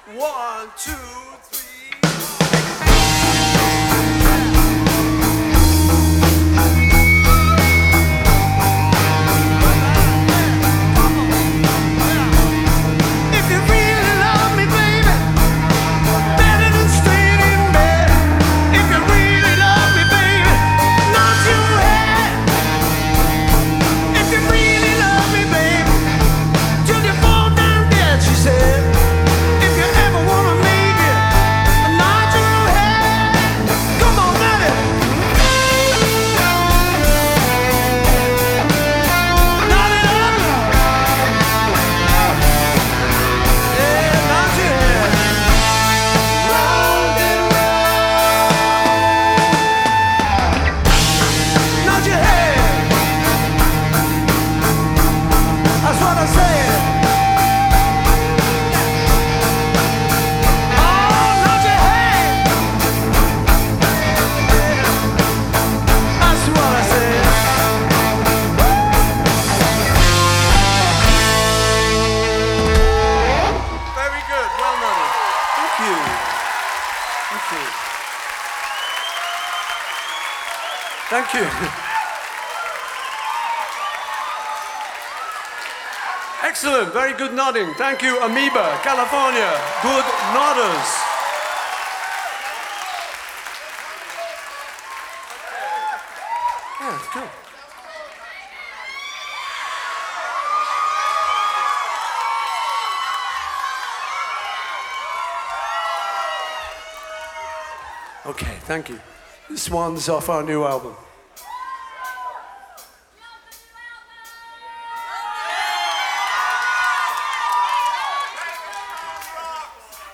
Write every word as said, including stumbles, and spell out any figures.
One, two, three. Thank you. Excellent, very good nodding. Thank you, Amoeba, California. Good nodders. Yeah, it's good. Okay, thank you. This one's off our new album.